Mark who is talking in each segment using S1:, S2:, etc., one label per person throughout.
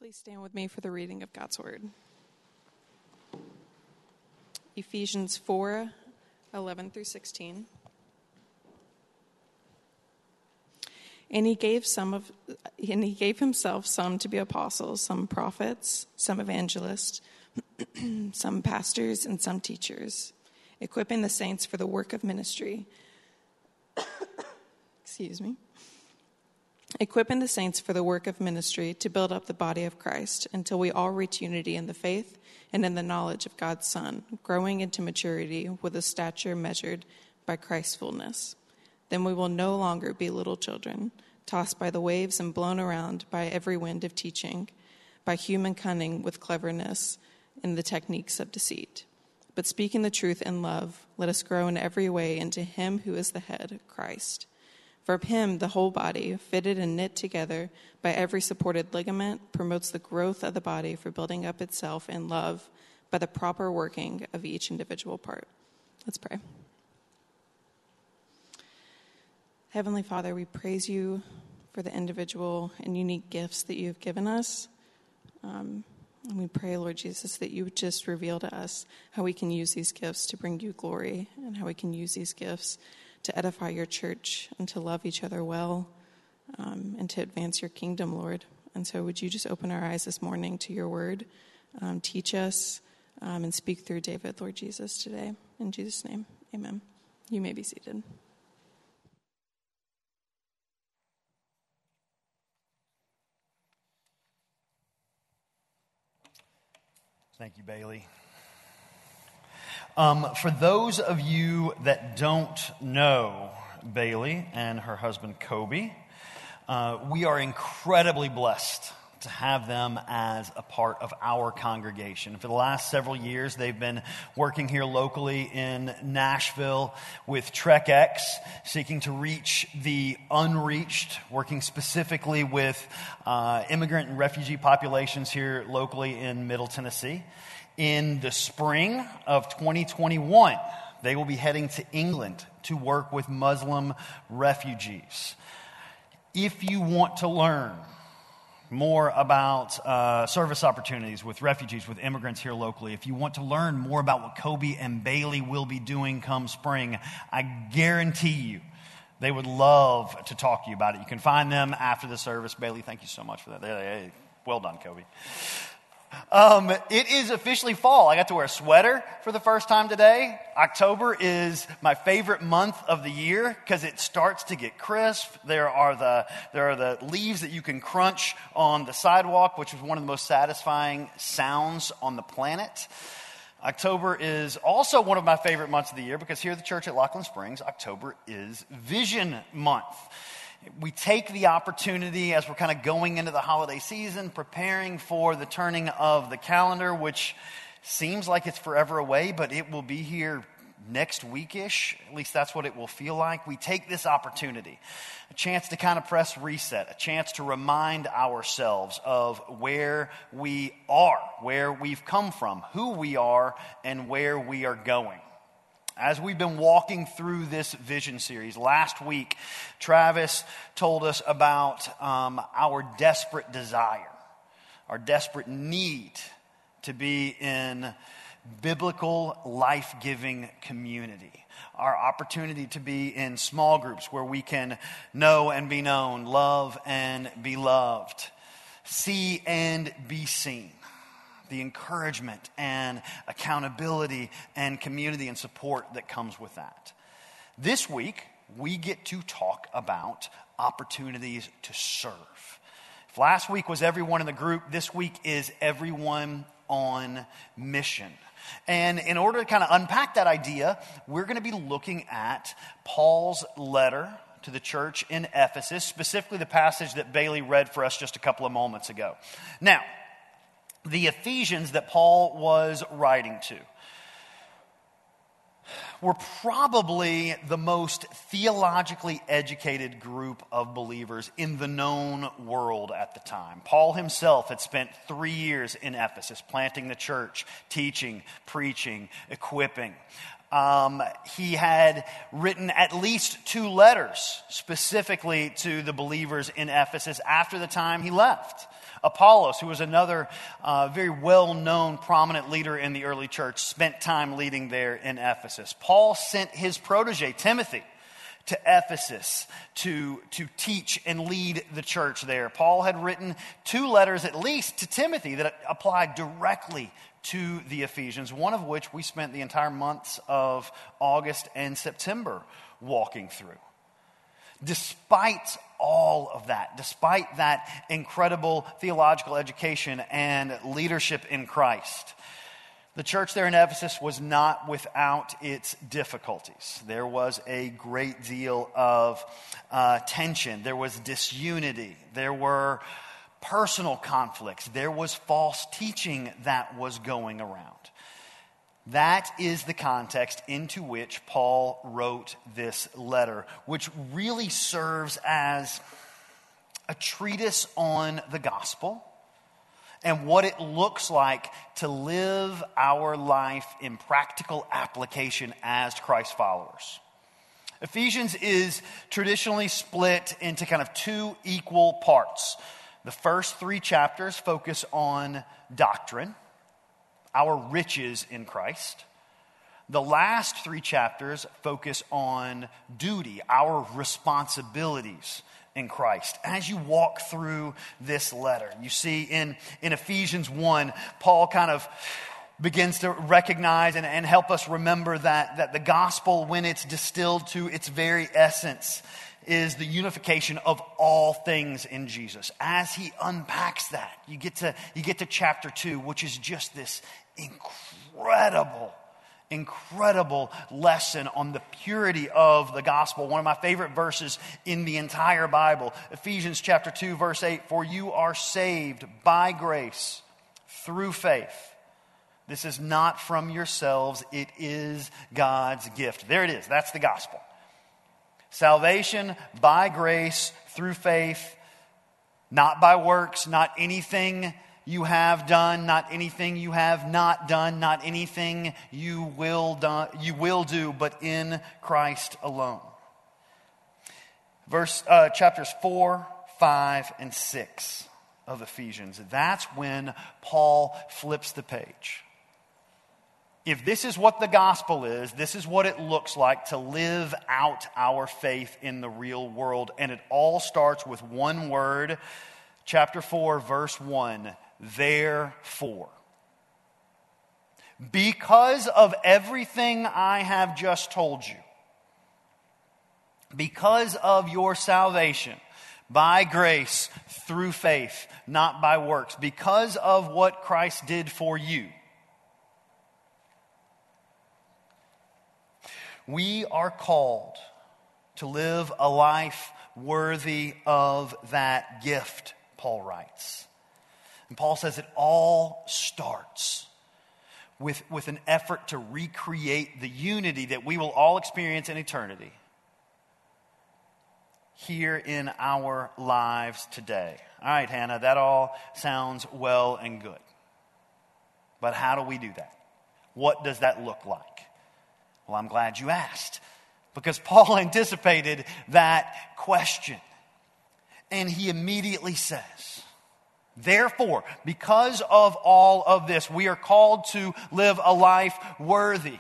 S1: Please stand with me for the reading of God's Word. Ephesians 4:11 through 16. And he gave himself some to be apostles, some prophets, some evangelists, some pastors, and some teachers, equipping the saints for the work of ministry. Equipping the saints for the work of ministry to build up the body of Christ until we all reach unity in the faith and in the knowledge of God's Son, growing into maturity with a stature measured by Christ's fullness. Then we will no longer be little children, tossed by the waves and blown around by every wind of teaching, by human cunning with cleverness in the techniques of deceit. But speaking the truth in love, let us grow in every way into him who is the head, Christ. From him, the whole body, fitted and knit together by every supported ligament, promotes the growth of the body for building up itself in love by the proper working of each individual part. Let's pray. Heavenly Father, we praise you for the individual and unique gifts that you have given us. And we pray, Lord Jesus, that you would just reveal to us how we can use these gifts to bring you glory and how we can use these gifts to edify your church and to love each other well and to advance your kingdom, Lord. And so would you just open our eyes this morning to your word, teach us, and speak through David, Lord Jesus, today. In Jesus' name, amen. You may be seated.
S2: Thank you, Bailey. For those of you that don't know Bailey and her husband, Kobe, we are incredibly blessed to have them as a part of our congregation. For the last several years, they've been working here locally in Nashville with Trek X, seeking to reach the unreached, working specifically with immigrant and refugee populations here locally in Middle Tennessee. In the spring of 2021, they will be heading to England to work with Muslim refugees. If you want to learn more about service opportunities with refugees, with immigrants here locally, if you want to learn more about what Kobe and Bailey will be doing come spring, I guarantee you they would love to talk to you about it. You can find them after the service. Bailey, thank you so much for that. Well done, Kobe. It is officially fall. I got to wear a sweater for the first time today. October is my favorite month of the year because it starts to get crisp. There are the leaves that you can crunch on the sidewalk, which is one of the most satisfying sounds on the planet. October is also one of my favorite months of the year because here at the church at Laughlin Springs, October is Vision Month. We take the opportunity as we're kind of going into the holiday season, preparing for the turning of the calendar, which seems like it's forever away, but it will be here next week-ish. At least that's what it will feel like. We take this opportunity, a chance to kind of press reset, a chance to remind ourselves of where we are, where we've come from, who we are, and where we are going. As we've been walking through this vision series, last week, Travis told us about our desperate desire, our desperate need to be in biblical, life-giving community, our opportunity to be in small groups where we can know and be known, love and be loved, see and be seen. The encouragement and accountability and community and support that comes with that. This week, we get to talk about opportunities to serve. If last week was everyone in the group, this week is everyone on mission. And in order to kind of unpack that idea, we're going to be looking at Paul's letter to the church in Ephesus, specifically the passage that Bailey read for us just a couple of moments ago. Now, the Ephesians that Paul was writing to were probably the most theologically educated group of believers in the known world at the time. Paul himself had spent 3 years in Ephesus, planting the church, teaching, preaching, equipping. He had written at least 2 letters specifically to the believers in Ephesus after the time he left. Apollos, who was another very well-known, prominent leader in the early church, spent time leading there in Ephesus. Paul sent his protege, Timothy, to Ephesus to teach and lead the church there. Paul had written 2 letters at least to Timothy that applied directly to the Ephesians, one of which we spent the entire months of August and September walking through. Despite all of that, despite that incredible theological education and leadership in Christ, the church there in Ephesus was not without its difficulties. There was a great deal of tension. There was disunity. There were personal conflicts. There was false teaching that was going around. That is the context into which Paul wrote this letter, which really serves as a treatise on the gospel and what it looks like to live our life in practical application as Christ followers. Ephesians is traditionally split into kind of 2 equal parts. The first 3 chapters focus on doctrine, our riches in Christ. The last 3 chapters focus on duty, our responsibilities in Christ. As you walk through this letter, you see in Ephesians 1, Paul kind of begins to recognize and help us remember that the gospel, when it's distilled to its very essence, is the unification of all things in Jesus. As he unpacks that, you get to chapter 2, which is just this incredible lesson on the purity of the gospel. One of my favorite verses in the entire Bible, Ephesians chapter 2, verse 8, "For you are saved by grace through faith. This is not from yourselves, it is God's gift." There it is, that's the gospel. Salvation by grace through faith, not by works, not anything you have done, not anything you have not done, not anything you will do, but in Christ alone. Chapters 4, 5, and 6 of Ephesians. That's when Paul flips the page. If this is what the gospel is, this is what it looks like to live out our faith in the real world. And it all starts with one word, chapter 4, verse 1, therefore. Because of everything I have just told you, because of your salvation, by grace, through faith, not by works, because of what Christ did for you, we are called to live a life worthy of that gift, Paul writes. And Paul says it all starts with an effort to recreate the unity that we will all experience in eternity here in our lives today. All right, Hannah, that all sounds well and good. But how do we do that? What does that look like? Well, I'm glad you asked, because Paul anticipated that question. And he immediately says, therefore, because of all of this, we are called to live a life worthy,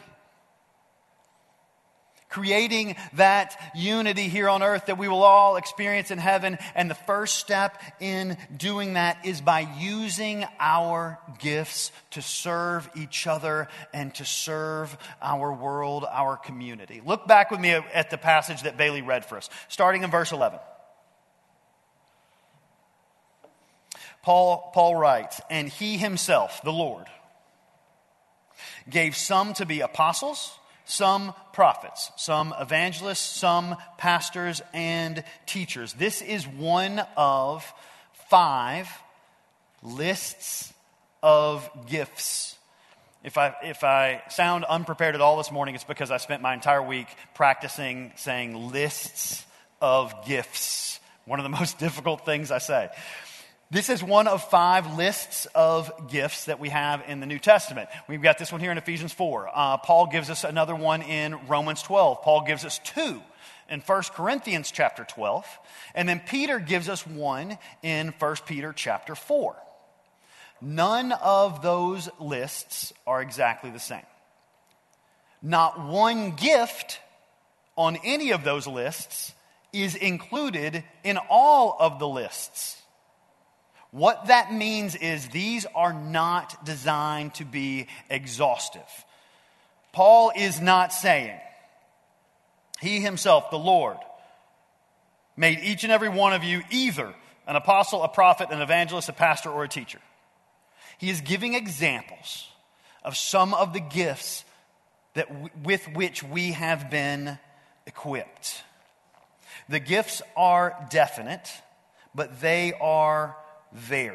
S2: creating that unity here on earth that we will all experience in heaven. And the first step in doing that is by using our gifts to serve each other and to serve our world, our community. Look back with me at the passage that Bailey read for us, starting in verse 11. Paul writes, "And he himself, the Lord, gave some to be apostles, some prophets, some evangelists, some pastors and teachers." This is one of 5 lists of gifts. If I sound unprepared at all this morning, it's because I spent my entire week practicing saying lists of gifts. One of the most difficult things I say. This is one of 5 lists of gifts that we have in the New Testament. We've got this one here in Ephesians 4. Paul gives us another one in Romans 12. Paul gives us 2 in 1 Corinthians chapter 12, and then Peter gives us one in 1 Peter chapter 4. None of those lists are exactly the same. Not one gift on any of those lists is included in all of the lists. What that means is these are not designed to be exhaustive. Paul is not saying, he himself, the Lord, made each and every one of you either an apostle, a prophet, an evangelist, a pastor, or a teacher. He is giving examples of some of the gifts with which we have been equipped. The gifts are definite, but they are varied.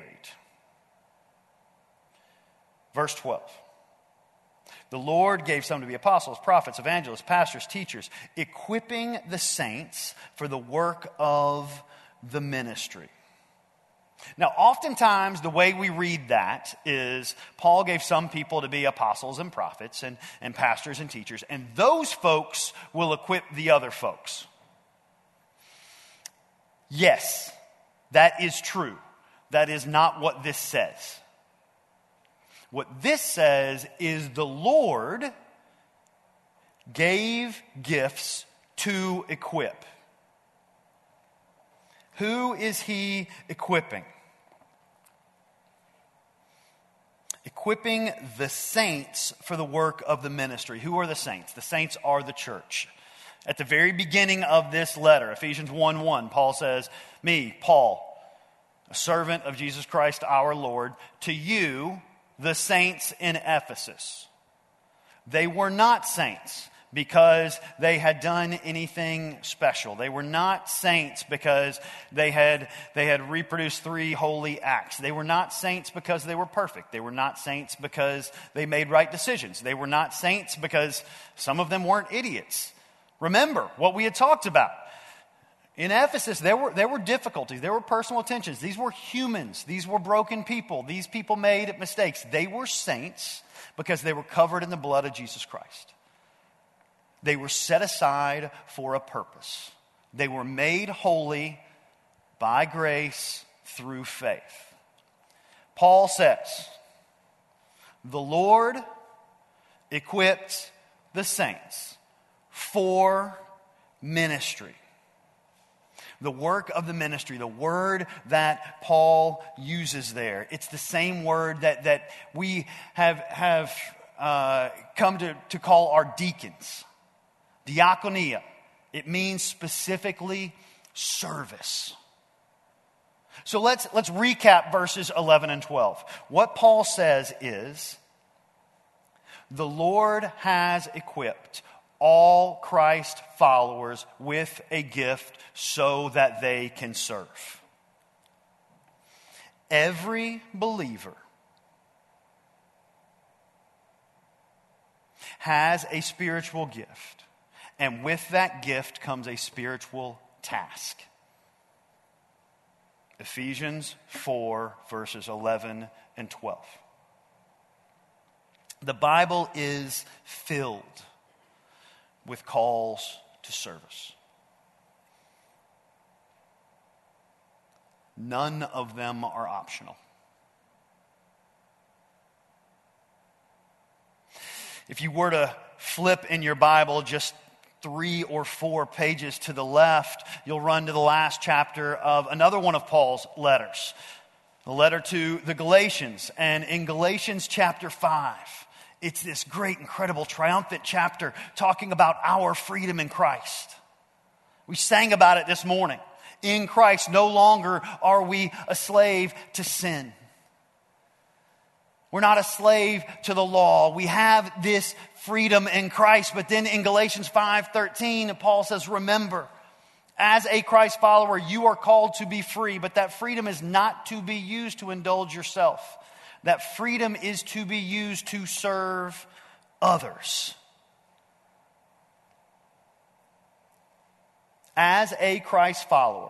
S2: Verse 12. The Lord gave some to be apostles, prophets, evangelists, pastors, teachers, equipping the saints for the work of the ministry. Now, oftentimes, the way we read that is Paul gave some people to be apostles and prophets and pastors and teachers, and those folks will equip the other folks. Yes, that is true. That is not what this says. What this says is the Lord gave gifts to equip. Who is he equipping? Equipping the saints for the work of the ministry. Who are the saints? The saints are the church. At the very beginning of this letter, Ephesians 1:1, Paul says, me, Paul, a servant of Jesus Christ our Lord, to you, the saints in Ephesus. They were not saints because they had done anything special. They were not saints because they had reproduced 3 holy acts. They were not saints because they were perfect. They were not saints because they made right decisions. They were not saints because some of them weren't idiots. Remember what we had talked about. In Ephesus, there were difficulties. There were personal tensions. These were humans. These were broken people. These people made mistakes. They were saints because they were covered in the blood of Jesus Christ. They were set aside for a purpose. They were made holy by grace through faith. Paul says, the Lord equipped the saints for ministry. The work of the ministry, the word that Paul uses there. It's the same word that we have come to call our deacons. Diakonia. It means specifically service. So let's recap verses 11 and 12. What Paul says is, the Lord has equipped all Christ followers with a gift so that they can serve. Every believer has a spiritual gift, and with that gift comes a spiritual task. Ephesians 4, verses 11 and 12. The Bible is filled with calls to service. None of them are optional. If you were to flip in your Bible just 3 or 4 pages to the left, you'll run to the last chapter of another one of Paul's letters, the letter to the Galatians. And in Galatians chapter 5, it's this great, incredible, triumphant chapter talking about our freedom in Christ. We sang about it this morning. In Christ, no longer are we a slave to sin. We're not a slave to the law. We have this freedom in Christ. But then in Galatians 5:13, Paul says, remember, as a Christ follower, you are called to be free, but that freedom is not to be used to indulge yourself. That freedom is to be used to serve others. As a Christ follower,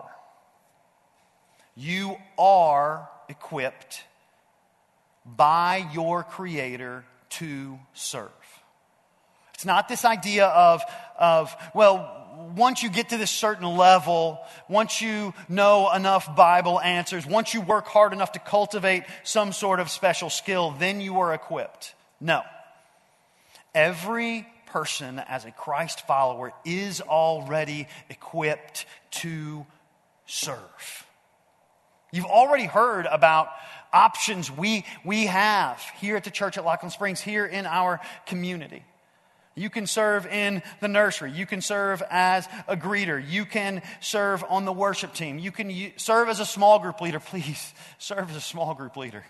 S2: you are equipped by your Creator to serve. It's not this idea of well, once you get to this certain level, once you know enough Bible answers, once you work hard enough to cultivate some sort of special skill, then you are equipped. No. Every person as a Christ follower is already equipped to serve. You've already heard about options we have here at the church at Laughlin Springs, here in our community. You can serve in the nursery. You can serve as a greeter. You can serve on the worship team. You can serve as a small group leader. Please serve as a small group leader.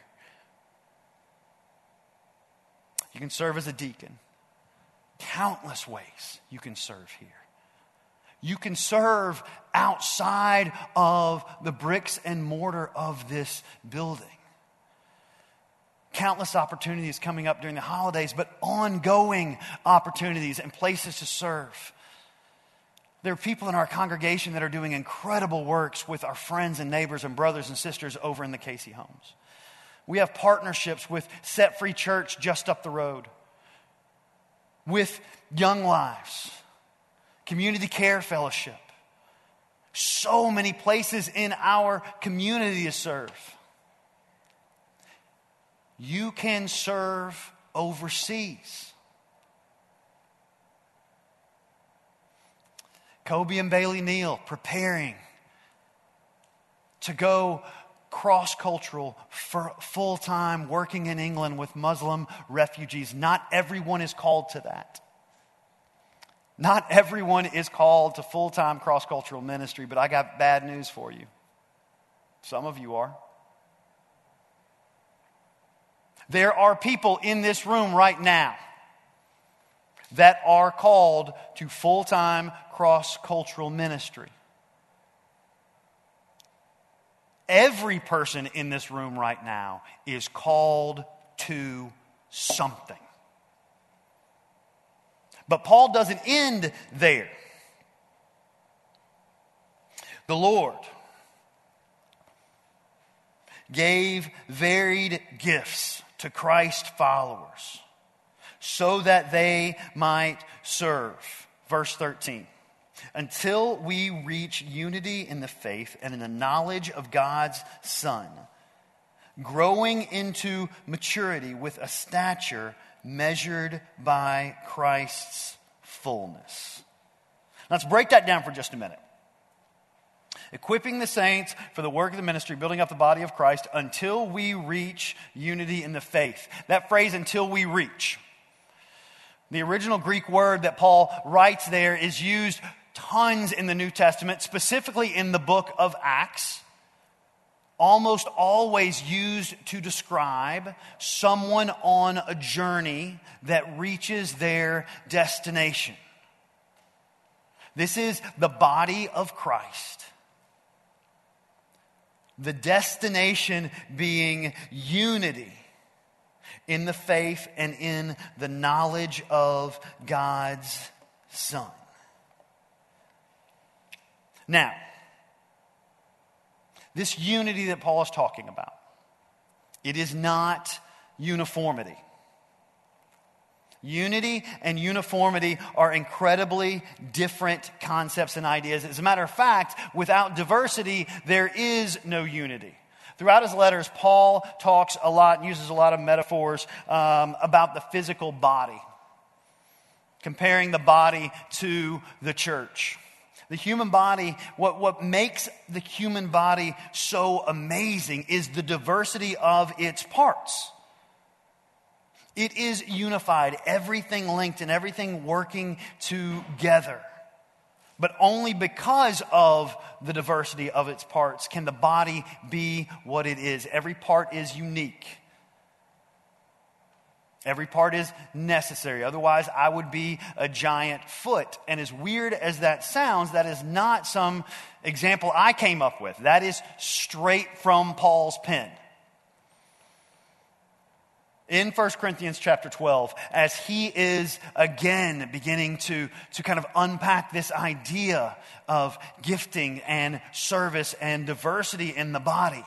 S2: You can serve as a deacon. Countless ways you can serve here. You can serve outside of the bricks and mortar of this building. Countless opportunities coming up during the holidays, but ongoing opportunities and places to serve. There are people in our congregation that are doing incredible works with our friends and neighbors and brothers and sisters over in the Casey homes. We have partnerships with Set Free Church just up the road, with Young Lives, Community Care Fellowship. So many places in our community to serve. You can serve overseas. Kobe and Bailey Neal preparing to go cross-cultural, full-time, working in England with Muslim refugees. Not everyone is called to that. Not everyone is called to full-time cross-cultural ministry, but I got bad news for you. Some of you are. There are people in this room right now that are called to full-time cross-cultural ministry. Every person in this room right now is called to something. But Paul doesn't end there. The Lord gave varied gifts to Christ followers so that they might serve. Verse 13. Until we reach unity in the faith and in the knowledge of God's Son, growing into maturity with a stature measured by Christ's fullness. Let's break that down for just a minute. Equipping the saints for the work of the ministry, building up the body of Christ until we reach unity in the faith. That phrase, until we reach. The original Greek word that Paul writes there is used tons in the New Testament, specifically in the book of Acts. Almost always used to describe someone on a journey that reaches their destination. This is the body of Christ. The destination being unity in the faith and in the knowledge of God's Son. Now, this unity that Paul is talking about, it is not uniformity. Unity and uniformity are incredibly different concepts and ideas. As a matter of fact, without diversity, there is no unity. Throughout his letters, Paul talks a lot and uses a lot of metaphors about the physical body, comparing the body to the church. The human body, what makes the human body so amazing is the diversity of its parts. It is unified, everything linked and everything working together. But only because of the diversity of its parts can the body be what it is. Every part is unique. Every part is necessary. Otherwise, I would be a giant foot. And as weird as that sounds, that is not some example I came up with. That is straight from Paul's pen. In 1 Corinthians chapter 12, as he is again beginning to kind of unpack this idea of gifting and service and diversity in the body,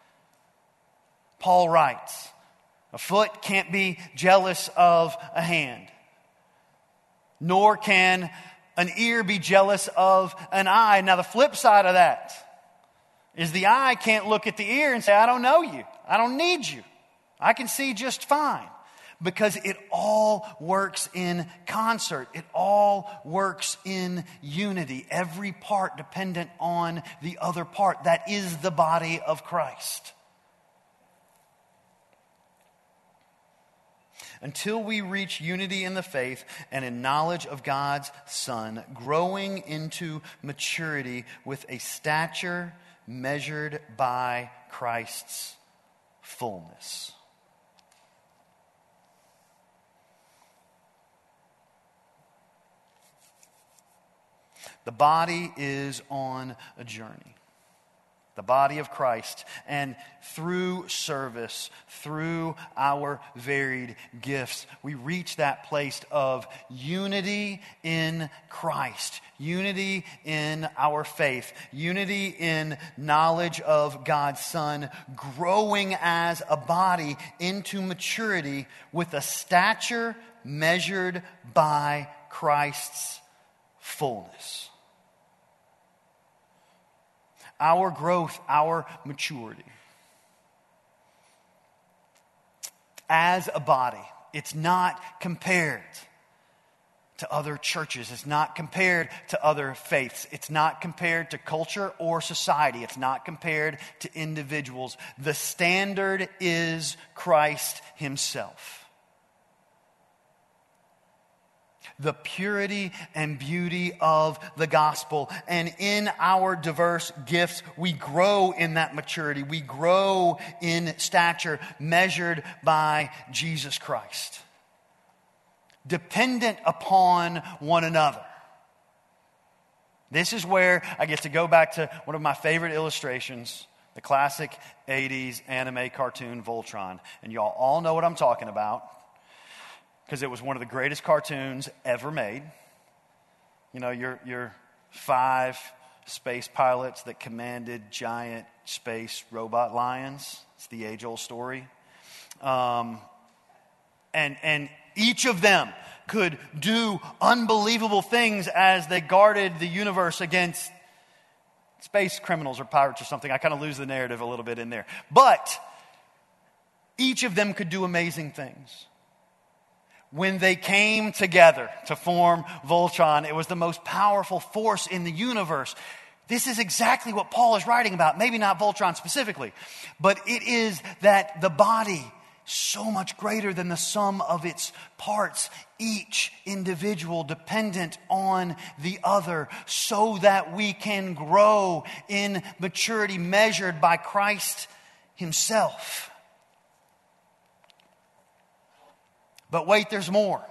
S2: Paul writes, a foot can't be jealous of a hand, nor can an ear be jealous of an eye? Now, the flip side of that is the eye can't look at the ear and say, I don't know you. I don't need you. I can see just fine. Because it all works in concert. It all works in unity. Every part dependent on the other part. That is the body of Christ. Until we reach unity in the faith and in knowledge of God's Son, growing into maturity with a stature measured by Christ's fullness. The body is on a journey. The body of Christ. And through service, through our varied gifts, we reach that place of unity in Christ. Unity in our faith. Unity in knowledge of God's Son. Growing as a body into maturity with a stature measured by Christ's fullness. Our growth, our maturity. As a body, it's not compared to other churches. It's not compared to other faiths. It's not compared to culture or society. It's not compared to individuals. The standard is Christ Himself. The purity and beauty of the gospel. And in our diverse gifts, we grow in that maturity. We grow in stature measured by Jesus Christ. Dependent upon one another. This is where I get to go back to one of my favorite illustrations, the classic 80s anime cartoon Voltron. And y'all all know what I'm talking about, because it was one of the greatest cartoons ever made. You know, your 5 space pilots that commanded giant space robot lions. It's the age-old story. And each of them could do unbelievable things as they guarded the universe against space criminals or pirates or something. I kind of lose the narrative a little bit in there. But each of them could do amazing things. When they came together to form Voltron, it was the most powerful force in the universe. This is exactly what Paul is writing about. Maybe not Voltron specifically, but it is that the body, so much greater than the sum of its parts, each individual dependent on the other, so that we can grow in maturity measured by Christ Himself. But wait, there's more.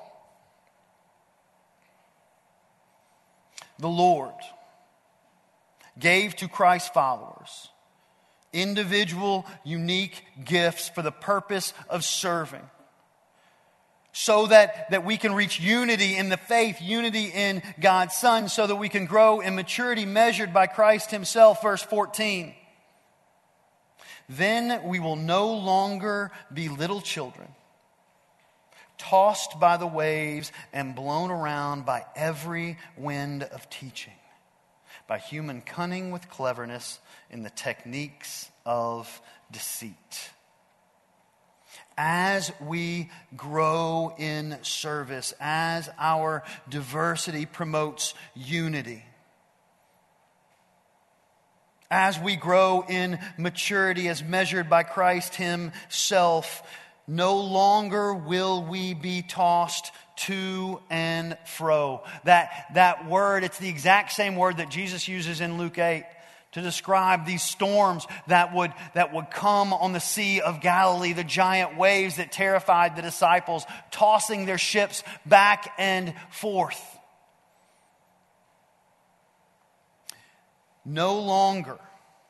S2: The Lord gave to Christ's followers individual, unique gifts for the purpose of serving. So that we can reach unity in the faith, unity in God's Son, so that we can grow in maturity measured by Christ Himself. Verse 14. Then we will no longer be little children, tossed by the waves and blown around by every wind of teaching, by human cunning with cleverness in the techniques of deceit. As we grow in service, as our diversity promotes unity, as we grow in maturity as measured by Christ Himself, no longer will we be tossed to and fro. That word, it's the exact same word that Jesus uses in Luke 8 to describe these storms that would come on the Sea of Galilee, the giant waves that terrified the disciples, tossing their ships back and forth. No longer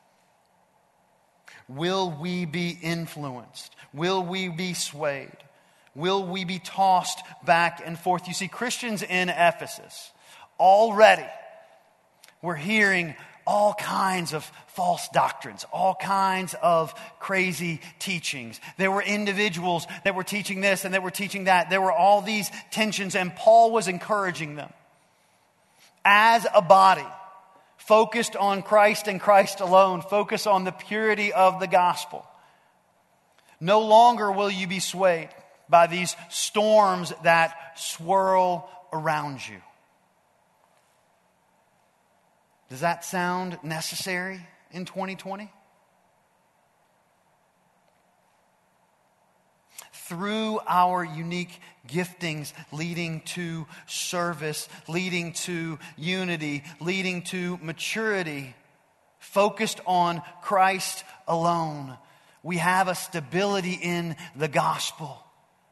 S2: will we be influenced? Will we be swayed? Will we be tossed back and forth? You see, Christians in Ephesus already were hearing all kinds of false doctrines, all kinds of crazy teachings. There were individuals that were teaching this and that were teaching that. There were all these tensions, and Paul was encouraging them. as a body, focused on Christ and Christ alone, focus on the purity of the gospel. No longer will you be swayed by these storms that swirl around you. Does that sound necessary in 2020? Through our unique giftings leading to service, leading to unity, leading to maturity, focused on Christ alone, we have a stability in the gospel,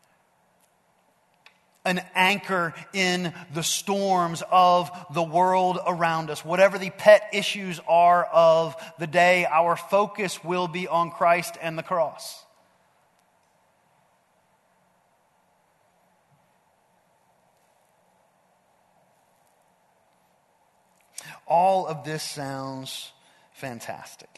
S2: an anchor in the storms of the world around us. Whatever the pet issues are of the day, our focus will be on Christ and the cross. All of this sounds fantastic.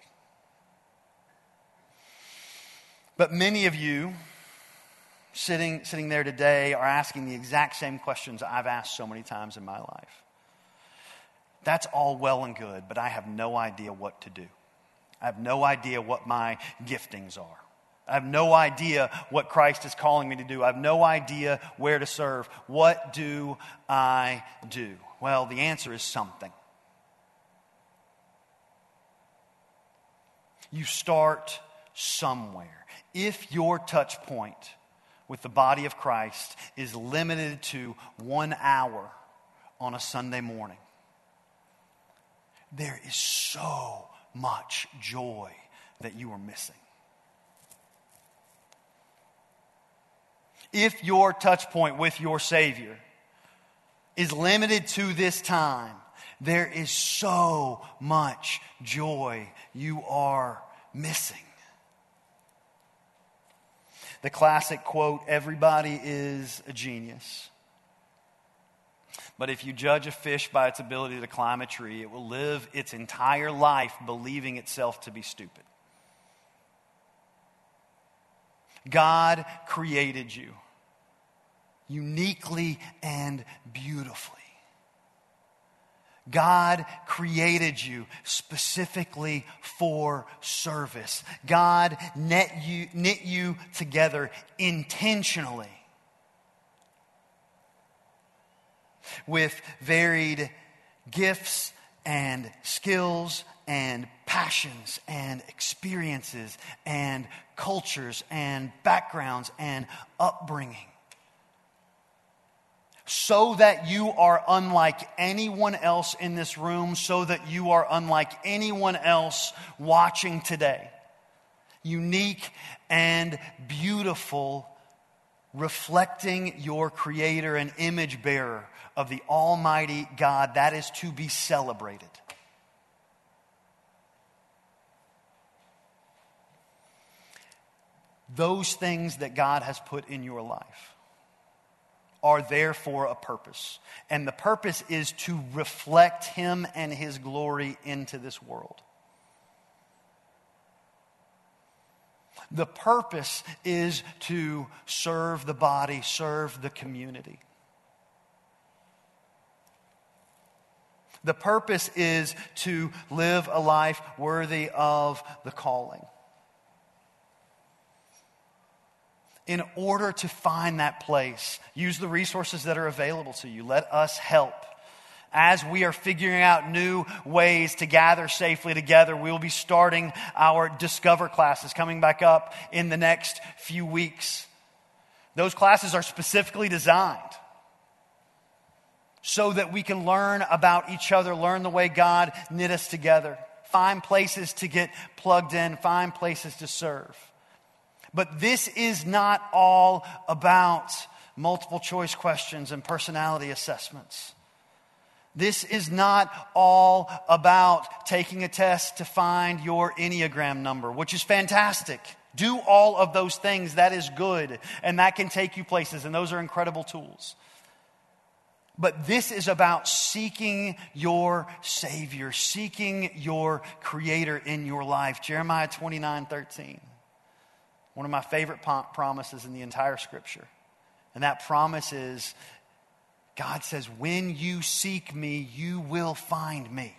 S2: But many of you sitting there today are asking the exact same questions I've asked so many times in my life. That's all well and good, but I have no idea what to do. I have no idea what my giftings are. I have no idea what Christ is calling me to do. I have no idea where to serve. What do I do? Well, the answer is something. You start somewhere. If your touch point with the body of Christ is limited to 1 hour on a Sunday morning, there is so much joy that you are missing. If your touch point with your Savior is limited to this time, there is so much joy you are missing. The classic quote, "Everybody is a genius. But if you judge a fish by its ability to climb a tree, it will live its entire life believing itself to be stupid." God created you uniquely and beautifully. God created you specifically for service. God knit you together intentionally with varied gifts and skills and passions and experiences and cultures and backgrounds and upbringing, so that you are unlike anyone else in this room, so that you are unlike anyone else watching today. Unique and beautiful, reflecting your Creator and image bearer of the Almighty God. That is to be celebrated. Those things that God has put in your life are there for a purpose. And the purpose is to reflect Him and His glory into this world. The purpose is to serve the body, serve the community. The purpose is to live a life worthy of the calling. In order to find that place, use the resources that are available to you. Let us help. As we are figuring out new ways to gather safely together, we will be starting our Discover classes coming back up in the next few weeks. Those classes are specifically designed so that we can learn about each other, learn the way God knit us together, find places to get plugged in, find places to serve. But this is not all about multiple choice questions and personality assessments. This is not all about taking a test to find your Enneagram number, which is fantastic. Do all of those things. That is good. And that can take you places. And those are incredible tools. But this is about seeking your Savior, seeking your Creator in your life. Jeremiah 29:13. One of my favorite promises in the entire Scripture. And that promise is, God says, when you seek me, you will find me.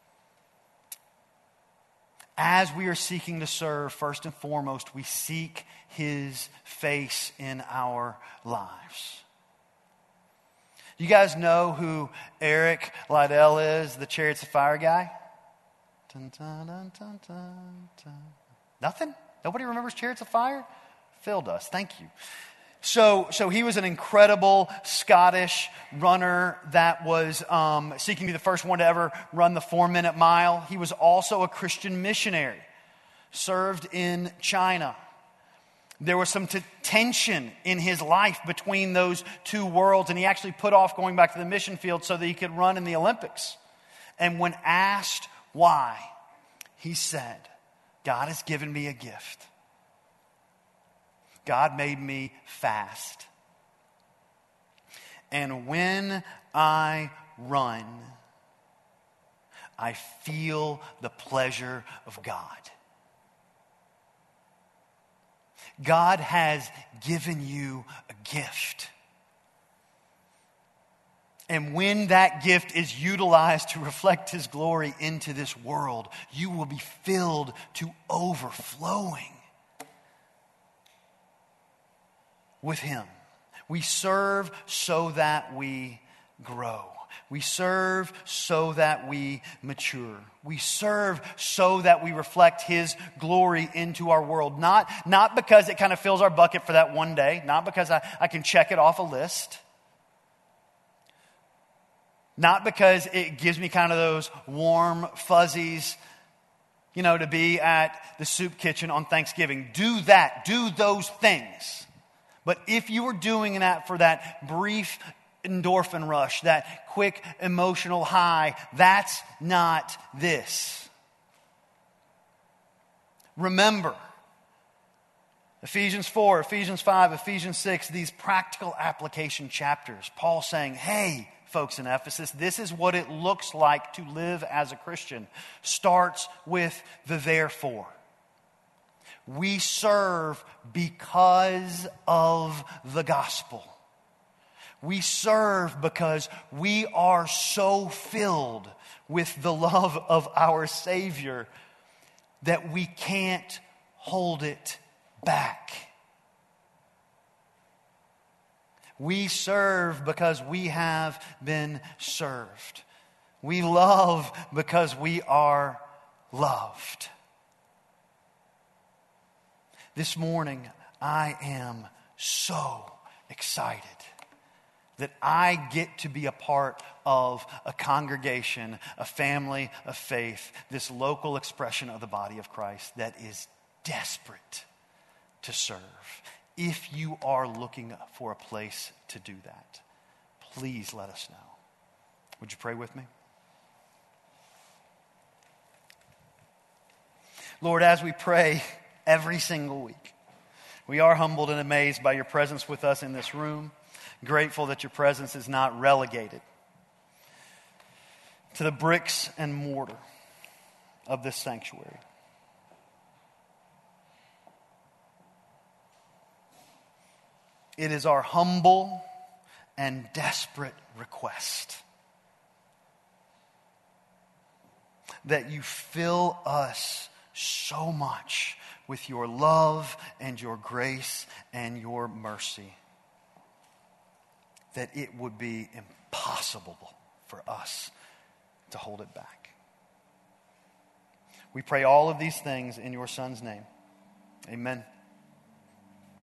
S2: As we are seeking to serve, first and foremost, we seek his face in our lives. You guys know who Eric Liddell is, the Chariots of Fire guy? Dun, dun, dun, dun, dun, dun. Nothing? Nobody remembers Chariots of Fire? Phil does. Thank you. So he was an incredible Scottish runner that was seeking to be the first one to ever run the 4-minute mile. He was also a Christian missionary, served in China. There was some tension in his life between those two worlds, and he actually put off going back to the mission field so that he could run in the Olympics. And when asked why, he said, God has given me a gift. God made me fast. And when I run, I feel the pleasure of God. God has given you a gift. And when that gift is utilized to reflect his glory into this world, you will be filled to overflowing with him. We serve so that we grow. We serve so that we mature. We serve so that we reflect his glory into our world. Not because it kind of fills our bucket for that one day. Not because I can check it off a list. Not because it gives me kind of those warm fuzzies, to be at the soup kitchen on Thanksgiving. Do that. Do those things. But if you were doing that for that brief endorphin rush, that quick emotional high, that's not this. Remember, Ephesians 4, Ephesians 5, Ephesians 6, these practical application chapters. Paul saying, hey, folks in Ephesus, this is what it looks like to live as a Christian. Starts with the therefore. We serve because of the gospel. We serve because we are so filled with the love of our Savior that we can't hold it back. We serve because we have been served. We love because we are loved. This morning, I am so excited that I get to be a part of a congregation, a family of faith, this local expression of the body of Christ that is desperate to serve. If you are looking for a place to do that, please let us know. Would you pray with me? Lord, as we pray every single week, we are humbled and amazed by your presence with us in this room. Grateful that your presence is not relegated to the bricks and mortar of this sanctuary. It is our humble and desperate request that you fill us so much with your love and your grace and your mercy that it would be impossible for us to hold it back. We pray all of these things in your Son's name. Amen.